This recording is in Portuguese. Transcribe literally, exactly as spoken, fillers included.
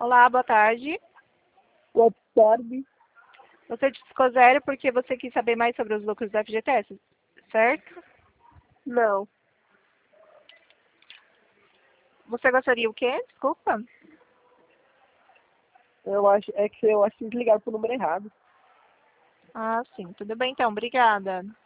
Olá, boa tarde. Boa tarde. Você discou zero porque você quis saber mais sobre os lucros do F G T S, certo? Não. Você gostaria o quê? Desculpa. Eu acho, é que eu acho que ligaram pro número errado. Ah, sim. Tudo bem então. Obrigada.